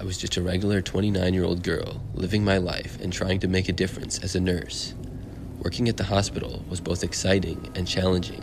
I was just a regular 29-year-old girl, living my life and trying to make a difference as a nurse. Working at the hospital was both exciting and challenging.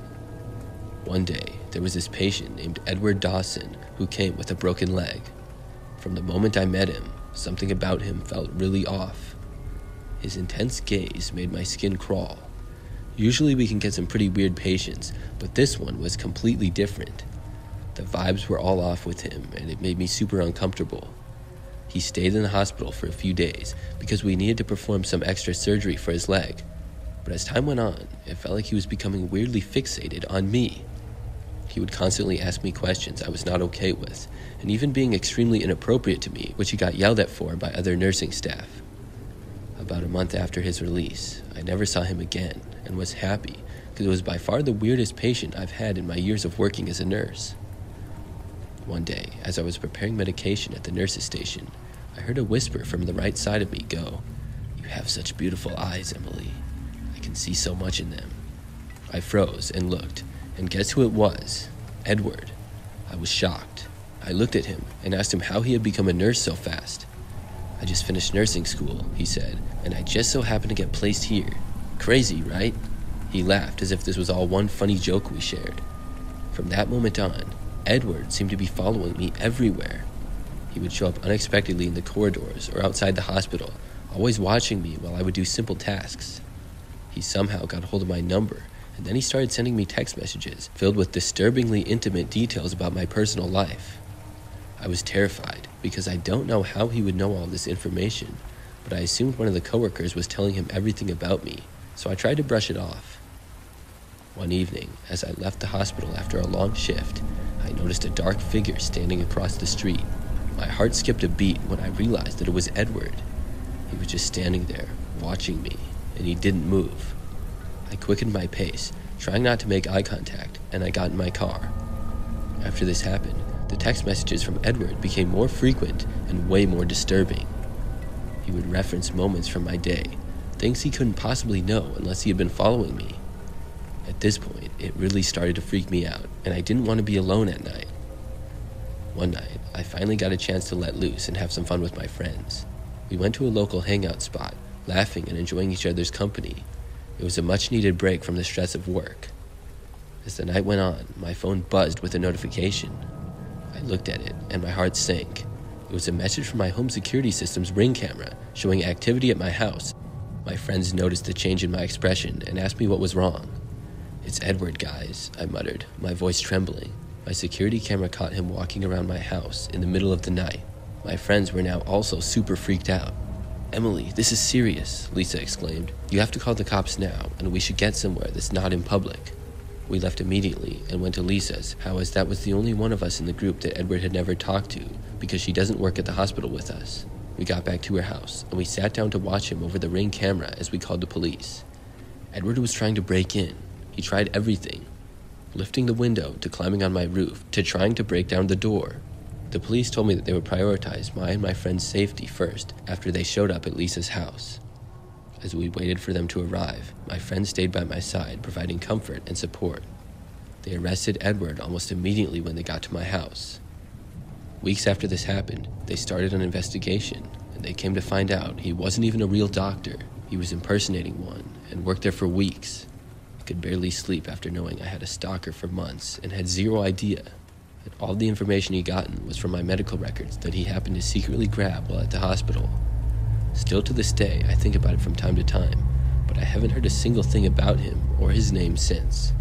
One day, there was this patient named Edward Dawson who came with a broken leg. From the moment I met him, something about him felt really off. His intense gaze made my skin crawl. Usually we can get some pretty weird patients, but this one was completely different. The vibes were all off with him, and it made me super uncomfortable. He stayed in the hospital for a few days because we needed to perform some extra surgery for his leg. But as time went on, it felt like he was becoming weirdly fixated on me. He would constantly ask me questions I was not okay with, and even being extremely inappropriate to me, which he got yelled at for by other nursing staff. About a month after his release, I never saw him again and was happy because it was by far the weirdest patient I've had in my years of working as a nurse. One day, as I was preparing medication at the nurse's station, I heard a whisper from the right side of me go, "You have such beautiful eyes, Emily. I can see so much in them." I froze and looked, and guess who it was? Edward. I was shocked. I looked at him and asked him how he had become a nurse so fast. "I just finished nursing school," he said, "and I just so happened to get placed here. Crazy, right?" He laughed as if this was all one funny joke we shared. From that moment on, Edward seemed to be following me everywhere. He would show up unexpectedly in the corridors or outside the hospital, always watching me while I would do simple tasks. He somehow got hold of my number, and then he started sending me text messages filled with disturbingly intimate details about my personal life. I was terrified because I don't know how he would know all this information, but I assumed one of the coworkers was telling him everything about me, so I tried to brush it off. One evening, as I left the hospital after a long shift, I noticed a dark figure standing across the street. My heart skipped a beat when I realized that it was Edward. He was just standing there, watching me, and he didn't move. I quickened my pace, trying not to make eye contact, and I got in my car. After this happened, the text messages from Edward became more frequent and way more disturbing. He would reference moments from my day, things he couldn't possibly know unless he had been following me. At this point, it really started to freak me out, and I didn't want to be alone at night. One night, I finally got a chance to let loose and have some fun with my friends. We went to a local hangout spot, laughing and enjoying each other's company. It was a much-needed break from the stress of work. As the night went on, my phone buzzed with a notification. I looked at it, and my heart sank. It was a message from my home security system's Ring camera, showing activity at my house. My friends noticed the change in my expression and asked me what was wrong. "It's Edward, guys," I muttered, my voice trembling. My security camera caught him walking around my house in the middle of the night. My friends were now also super freaked out. "Emily, this is serious," Lisa exclaimed. "You have to call the cops now, and we should get somewhere that's not in public." We left immediately and went to Lisa's, as that was the only one of us in the group that Edward had never talked to, because she doesn't work at the hospital with us. We got back to her house, and we sat down to watch him over the Ring camera as we called the police. Edward was trying to break in. He tried everything, lifting the window to climbing on my roof to trying to break down the door. The police told me that they would prioritize my and my friend's safety first after they showed up at Lisa's house. As we waited for them to arrive, my friend stayed by my side, providing comfort and support. They arrested Edward almost immediately when they got to my house. Weeks after this happened, they started an investigation, and they came to find out he wasn't even a real doctor. He was impersonating one and worked there for weeks. I could barely sleep after knowing I had a stalker for months and had zero idea. And all the information he'd gotten was from my medical records that he happened to secretly grab while at the hospital. Still to this day, I think about it from time to time, but I haven't heard a single thing about him or his name since.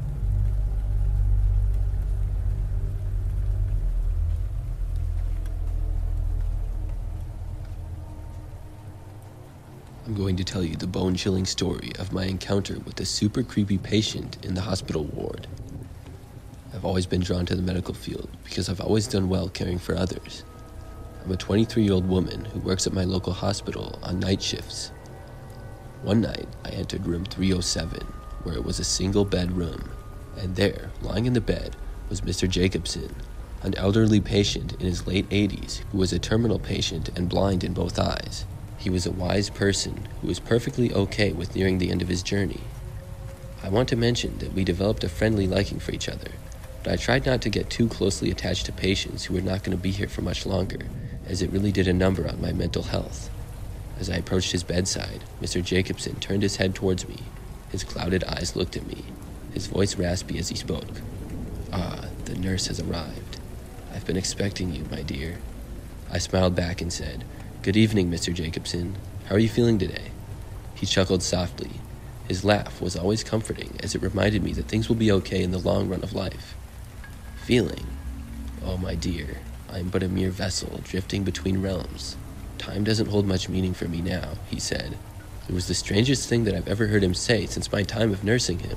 I'm going to tell you the bone-chilling story of my encounter with a super creepy patient in the hospital ward. I've always been drawn to the medical field because I've always done well caring for others. I'm a 23-year-old woman who works at my local hospital on night shifts. One night, I entered room 307, where it was a single-bed room, and there, lying in the bed, was Mr. Jacobson, an elderly patient in his late 80s who was a terminal patient and blind in both eyes. He was a wise person who was perfectly okay with nearing the end of his journey. I want to mention that we developed a friendly liking for each other, but I tried not to get too closely attached to patients who were not going to be here for much longer, as it really did a number on my mental health. As I approached his bedside, Mr. Jacobson turned his head towards me. His clouded eyes looked at me, his voice raspy as he spoke. "Ah, the nurse has arrived. I've been expecting you, my dear." I smiled back and said, "Good evening, Mr. Jacobson. How are you feeling today?" He chuckled softly. His laugh was always comforting, as it reminded me that things will be okay in the long run of life. "Feeling? Oh, my dear, I am but a mere vessel drifting between realms. Time doesn't hold much meaning for me now," he said. It was the strangest thing that I've ever heard him say since my time of nursing him.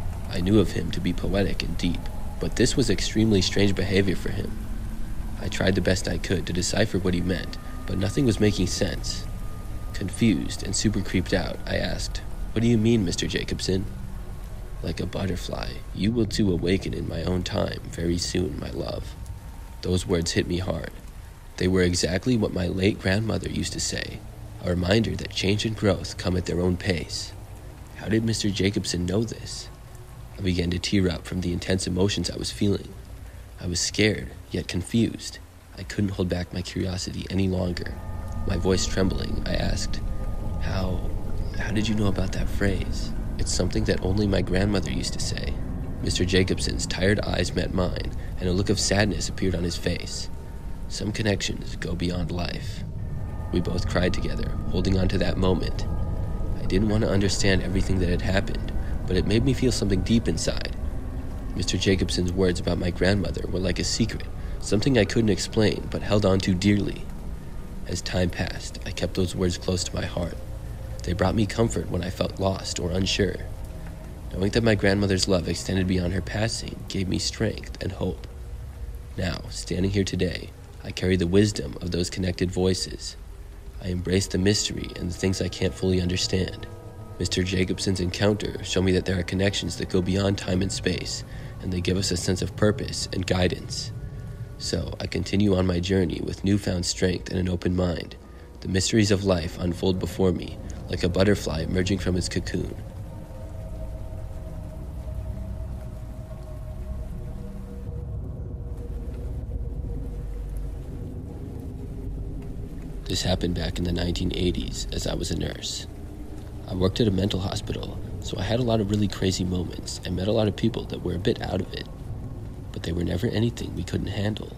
I knew of him to be poetic and deep, but this was extremely strange behavior for him. I tried the best I could to decipher what he meant, but nothing was making sense. Confused and super creeped out, I asked, "What do you mean, Mr. Jacobson?" "Like a butterfly, you will too awaken in my own time very soon, my love." Those words hit me hard. They were exactly what my late grandmother used to say, a reminder that change and growth come at their own pace. How did Mr. Jacobson know this? I began to tear up from the intense emotions I was feeling. I was scared, yet confused. I couldn't hold back my curiosity any longer. My voice trembling, I asked, How did you know about that phrase? It's something that only my grandmother used to say." Mr. Jacobson's tired eyes met mine, and a look of sadness appeared on his face. Some connections go beyond life. We both cried together, holding on to that moment. I didn't want to understand everything that had happened, but it made me feel something deep inside. Mr. Jacobson's words about my grandmother were like a secret, something I couldn't explain but held on to dearly. As time passed, I kept those words close to my heart. They brought me comfort when I felt lost or unsure. Knowing that my grandmother's love extended beyond her passing gave me strength and hope. Now, standing here today, I carry the wisdom of those connected voices. I embrace the mystery and the things I can't fully understand. Mr. Jacobson's encounter showed me that there are connections that go beyond time and space, and they give us a sense of purpose and guidance. So I continue on my journey with newfound strength and an open mind. The mysteries of life unfold before me, like a butterfly emerging from its cocoon. This happened back in the 1980s as I was a nurse. I worked at a mental hospital, so I had a lot of really crazy moments and met a lot of people that were a bit out of it, but they were never anything we couldn't handle.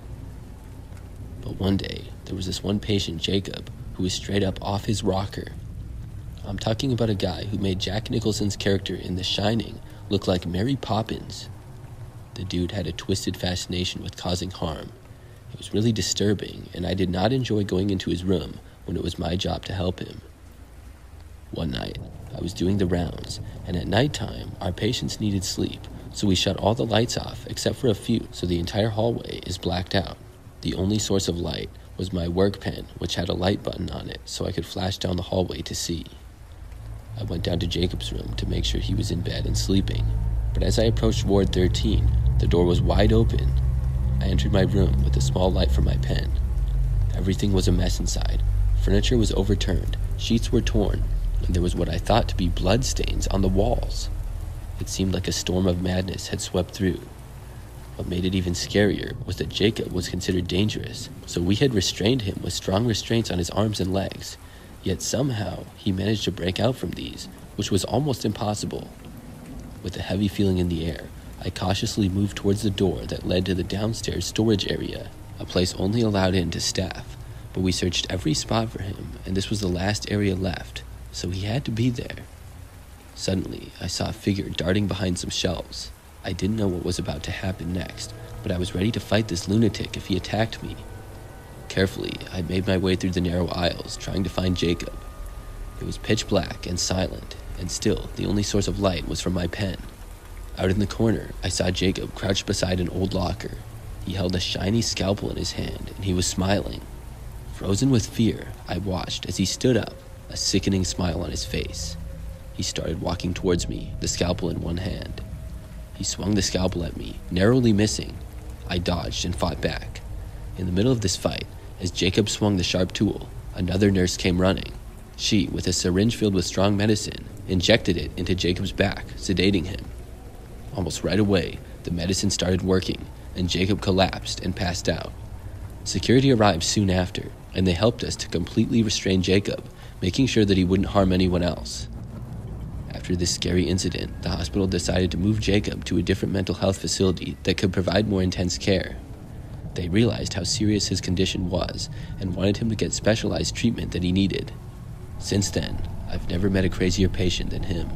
But one day, there was this one patient, Jacob, who was straight up off his rocker. I'm talking about a guy who made Jack Nicholson's character in The Shining look like Mary Poppins. The dude had a twisted fascination with causing harm. It was really disturbing, and I did not enjoy going into his room when it was my job to help him. One night, I was doing the rounds, and at nighttime, our patients needed sleep, so we shut all the lights off except for a few, so the entire hallway is blacked out. The only source of light was my work pen, which had a light button on it, so I could flash down the hallway to see. I went down to Jacob's room to make sure he was in bed and sleeping, but as I approached Ward 13, the door was wide open. I entered my room with a small light from my pen. Everything was a mess inside. Furniture was overturned, sheets were torn, and there was what I thought to be blood stains on the walls. It seemed like a storm of madness had swept through. What made it even scarier was that Jacob was considered dangerous, so we had restrained him with strong restraints on his arms and legs. Yet somehow, he managed to break out from these, which was almost impossible. With a heavy feeling in the air, I cautiously moved towards the door that led to the downstairs storage area, a place only allowed in to staff, but we searched every spot for him, and this was the last area left, so he had to be there. Suddenly, I saw a figure darting behind some shelves. I didn't know what was about to happen next, but I was ready to fight this lunatic if he attacked me. Carefully, I made my way through the narrow aisles, trying to find Jacob. It was pitch black and silent, and still, the only source of light was from my pen. Out in the corner, I saw Jacob crouched beside an old locker. He held a shiny scalpel in his hand, and he was smiling. Frozen with fear, I watched as he stood up, a sickening smile on his face. He started walking towards me, the scalpel in one hand. He swung the scalpel at me, narrowly missing. I dodged and fought back. In the middle of this fight, as Jacob swung the sharp tool, another nurse came running. She, with a syringe filled with strong medicine, injected it into Jacob's back, sedating him. Almost right away, the medicine started working, and Jacob collapsed and passed out. Security arrived soon after, and they helped us to completely restrain Jacob, making sure that he wouldn't harm anyone else. After this scary incident, the hospital decided to move Jacob to a different mental health facility that could provide more intense care. They realized how serious his condition was and wanted him to get specialized treatment that he needed. Since then, I've never met a crazier patient than him.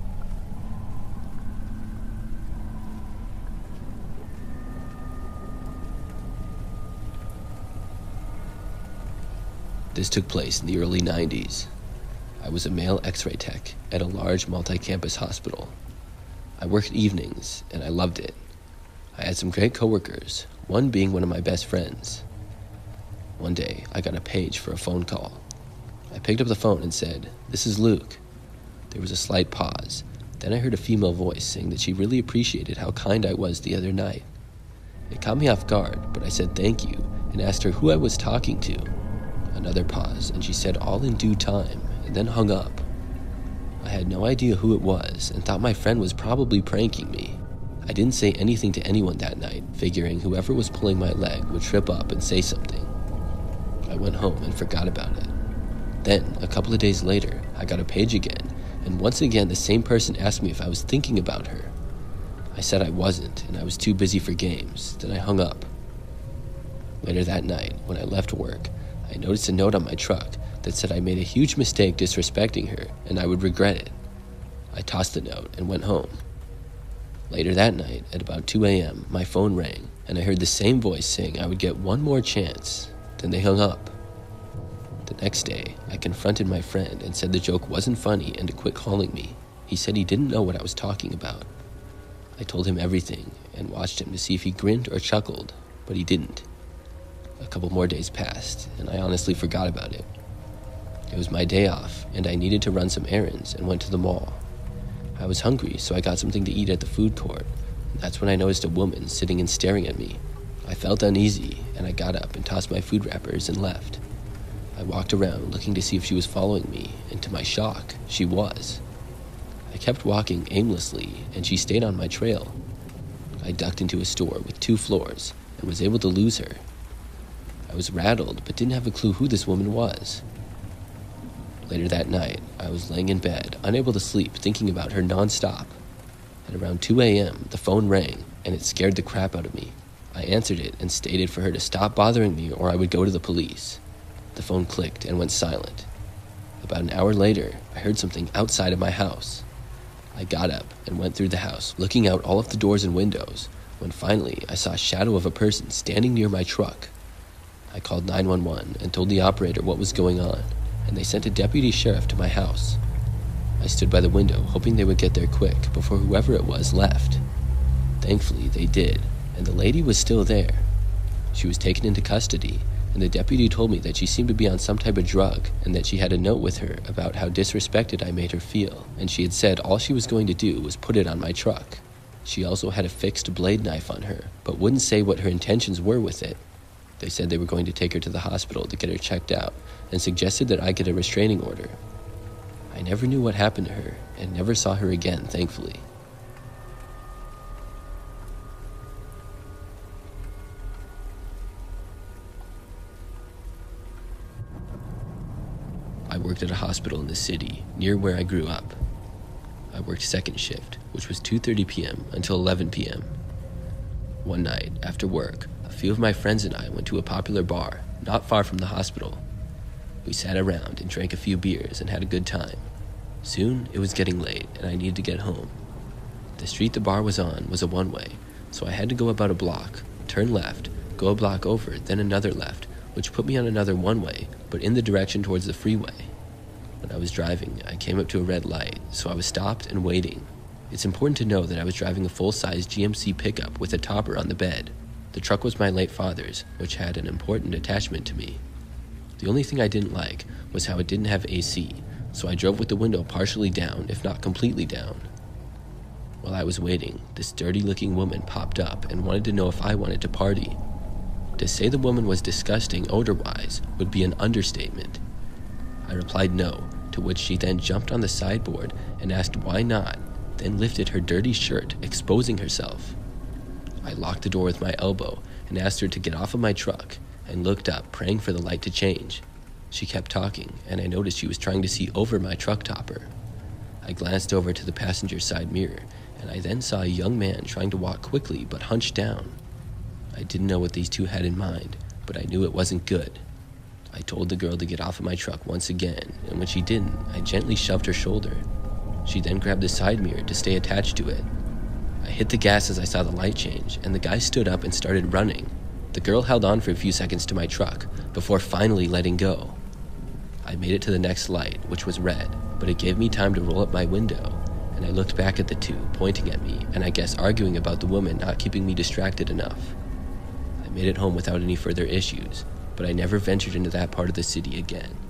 This took place in the early 90s. I was a male x-ray tech at a large multi-campus hospital. I worked evenings, and I loved it. I had some great coworkers, one being one of my best friends. One day, I got a page for a phone call. I picked up the phone and said, "This is Luke." There was a slight pause. Then I heard a female voice saying that she really appreciated how kind I was the other night. It caught me off guard, but I said thank you and asked her who I was talking to. Another pause, and she said all in due time, and then hung up. I had no idea who it was and thought my friend was probably pranking me. I didn't say anything to anyone that night, figuring whoever was pulling my leg would trip up and say something. I went home and forgot about it. Then, a couple of days later, I got a page again, and once again the same person asked me if I was thinking about her. I said I wasn't, and I was too busy for games. Then I hung up. Later that night, when I left work, I noticed a note on my truck that said I made a huge mistake disrespecting her and I would regret it. I tossed the note and went home. Later that night, at about 2 a.m., my phone rang and I heard the same voice saying I would get one more chance. Then they hung up. The next day, I confronted my friend and said the joke wasn't funny and to quit calling me. He said he didn't know what I was talking about. I told him everything and watched him to see if he grinned or chuckled, but he didn't. A couple more days passed, and I honestly forgot about it. It was my day off, and I needed to run some errands and went to the mall. I was hungry, so I got something to eat at the food court. That's when I noticed a woman sitting and staring at me. I felt uneasy, and I got up and tossed my food wrappers and left. I walked around looking to see if she was following me, and to my shock, she was. I kept walking aimlessly, and she stayed on my trail. I ducked into a store with 2 floors and was able to lose her. I was rattled, but didn't have a clue who this woman was. Later that night, I was laying in bed, unable to sleep, thinking about her nonstop. At around 2 a.m., the phone rang, and it scared the crap out of me. I answered it and stated for her to stop bothering me or I would go to the police. The phone clicked and went silent. About an hour later, I heard something outside of my house. I got up and went through the house, looking out all of the doors and windows, when finally I saw a shadow of a person standing near my truck. I called 911 and told the operator what was going on, and they sent a deputy sheriff to my house. I stood by the window, hoping they would get there quick before whoever it was left. Thankfully, they did, and the lady was still there. She was taken into custody, and the deputy told me that she seemed to be on some type of drug, and that she had a note with her about how disrespected I made her feel, and she had said all she was going to do was put it on my truck. She also had a fixed blade knife on her, but wouldn't say what her intentions were with it. They said they were going to take her to the hospital to get her checked out and suggested that I get a restraining order. I never knew what happened to her and never saw her again, thankfully. I worked at a hospital in the city near where I grew up. I worked second shift, which was 2:30 p.m. until 11 p.m. One night, after work, a few of my friends and I went to a popular bar not far from the hospital. We sat around and drank a few beers and had a good time. Soon, it was getting late and I needed to get home. The street the bar was on was a one-way, so I had to go about a block, turn left, go a block over, then another left, which put me on another one-way, but in the direction towards the freeway. When I was driving, I came up to a red light, so I was stopped and waiting. It's important to know that I was driving a full-size GMC pickup with a topper on the bed. The truck was my late father's, which had an important attachment to me. The only thing I didn't like was how it didn't have AC, so I drove with the window partially down, if not completely down. While I was waiting, this dirty-looking woman popped up and wanted to know if I wanted to party. To say the woman was disgusting odor-wise would be an understatement. I replied no, to which she then jumped on the sideboard and asked why not, then lifted her dirty shirt, exposing herself. I locked the door with my elbow and asked her to get off of my truck, and looked up, praying for the light to change. She kept talking, and I noticed she was trying to see over my truck topper. I glanced over to the passenger side mirror, and I then saw a young man trying to walk quickly but hunched down. I didn't know what these two had in mind, but I knew it wasn't good. I told the girl to get off of my truck once again, and when she didn't, I gently shoved her shoulder. She then grabbed the side mirror to stay attached to it. I hit the gas as I saw the light change, and the guy stood up and started running. The girl held on for a few seconds to my truck, before finally letting go. I made it to the next light, which was red, but it gave me time to roll up my window, and I looked back at the two, pointing at me, and I guess arguing about the woman not keeping me distracted enough. I made it home without any further issues, but I never ventured into that part of the city again.